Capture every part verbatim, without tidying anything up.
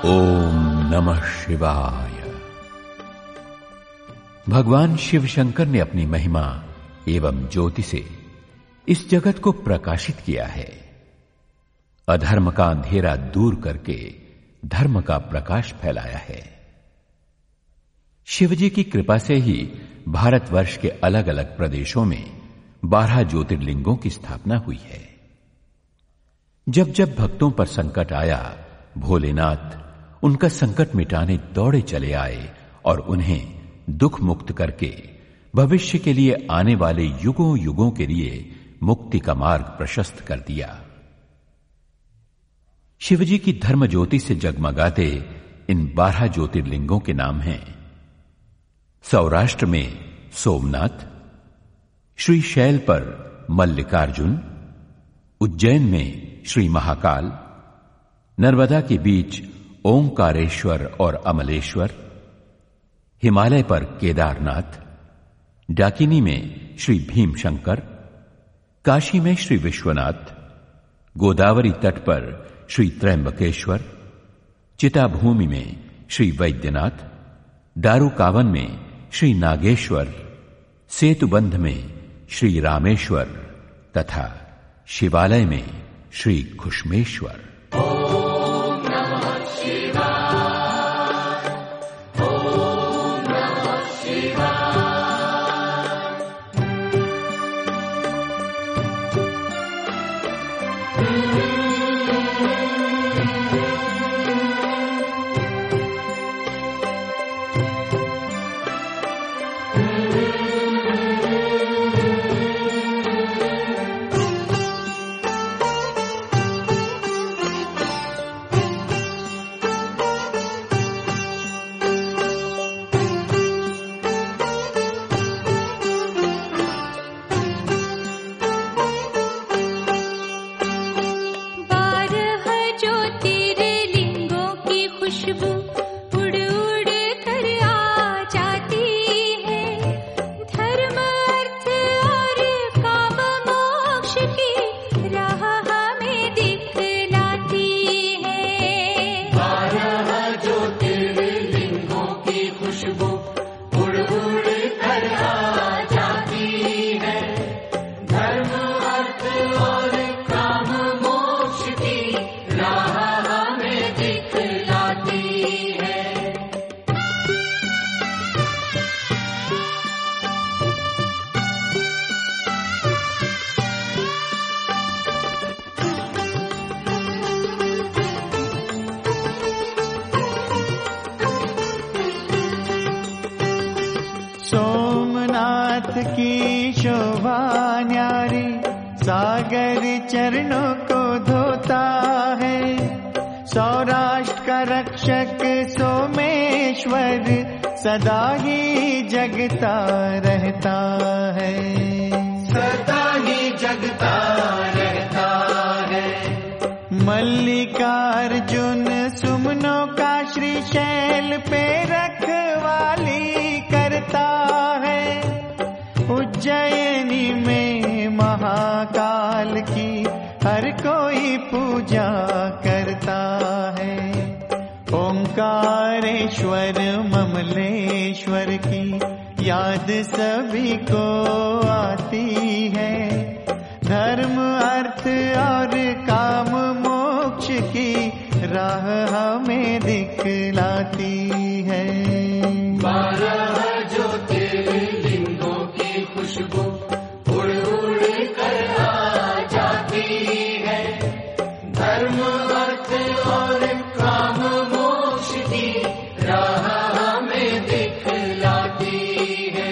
ओम नमः शिवाय। भगवान शिव शंकर ने अपनी महिमा एवं ज्योति से इस जगत को प्रकाशित किया है। अधर्म का अंधेरा दूर करके धर्म का प्रकाश फैलाया है। शिवजी की कृपा से ही भारतवर्ष के अलग अलग प्रदेशों में बारह ज्योतिर्लिंगों की स्थापना हुई है। जब जब भक्तों पर संकट आया, भोलेनाथ उनका संकट मिटाने दौड़े चले आए और उन्हें दुख मुक्त करके भविष्य के लिए आने वाले युगों युगों के लिए मुक्ति का मार्ग प्रशस्त कर दिया। शिवजी की धर्म ज्योति से जगमगाते इन बारह ज्योतिर्लिंगों के नाम हैं सौराष्ट्र में सोमनाथ, श्रीशैल पर मल्लिकार्जुन, उज्जैन में श्री महाकाल, नर्मदा के बीच ओंकारेश्वर और अमलेश्वर, हिमालय पर केदारनाथ, डाकिनी में श्री भीमशंकर, काशी में श्री विश्वनाथ, गोदावरी तट पर श्री त्रयंबकेश्वर, चिताभूमि में श्री वैद्यनाथ, दारुकावन में श्री नागेश्वर, सेतुबंध में श्री रामेश्वर तथा शिवालय में श्री घुष्मेश्वर। की शोभा न्यारी सागर चरणों को धोता है। सौराष्ट्र का रक्षक सोमेश्वर सदा ही जगता रहता है, सदा ही जगता रहता है। मल्लिकार्जुन सुमनों का श्रीशैल पे रखवाली करता है। उज्जैनी में महाकाल की हर कोई पूजा करता है। ओंकारेश्वर ममलेश्वर की याद सभी को आती है। धर्म अर्थ और काम मोक्ष की राह हमें दिखलाती है। बारह ज्योतिर्लिंगों की खुशबू उड़ उड़ कर आ जाती है। धर्म अर्थ और काम मोक्ष की राह हमें दिखलाती है।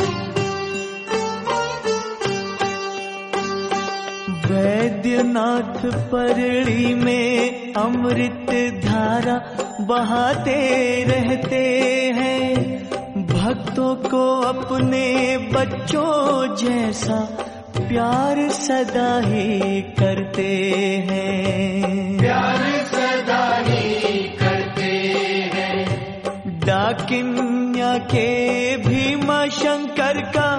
वैद्यनाथ पथ परड़ी में अमृत धारा बहाते रहते हैं। भक्तों को अपने बच्चों जैसा प्यार सदा ही करते हैं। प्यार सदा ही करते हैं। डाकिन्या के भीमा शंकर का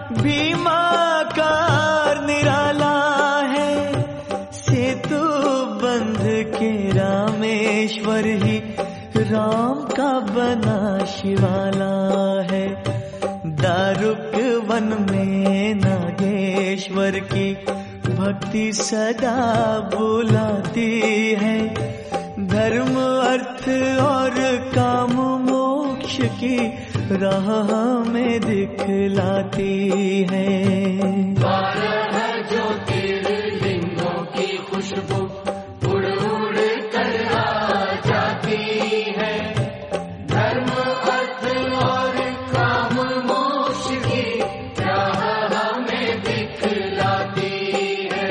भीमाकार निराला है। सेतु बंध के रामेश्वर ही राम का बना शिवाला है। दारुक वन में नागेश्वर की भक्ति सदा बुलाती है। धर्म अर्थ और काम मोक्ष की राह हमें दिखलाती है। बारह ज्योतिर्लिंगों की खुशबू उड़ उड़ कर आ जाती है। धर्म अर्थ और काम मोक्ष की राह हमें दिखलाती है।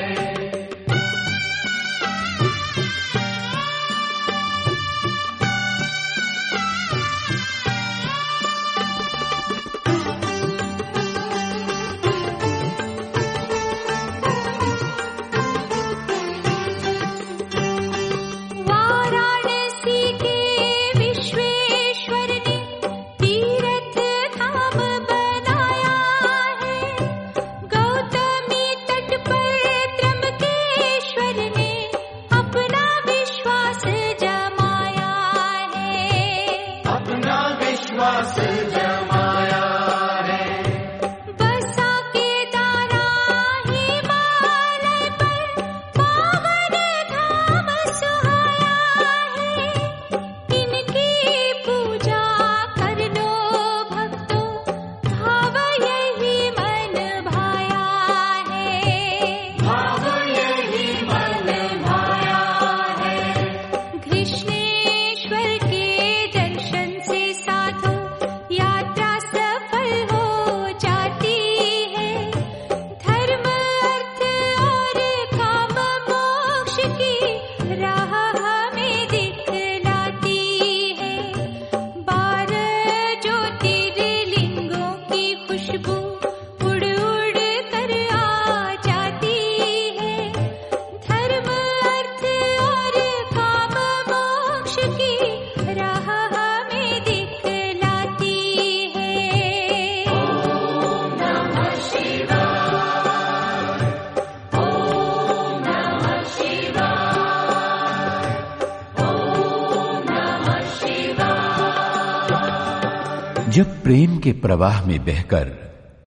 जब प्रेम के प्रवाह में बहकर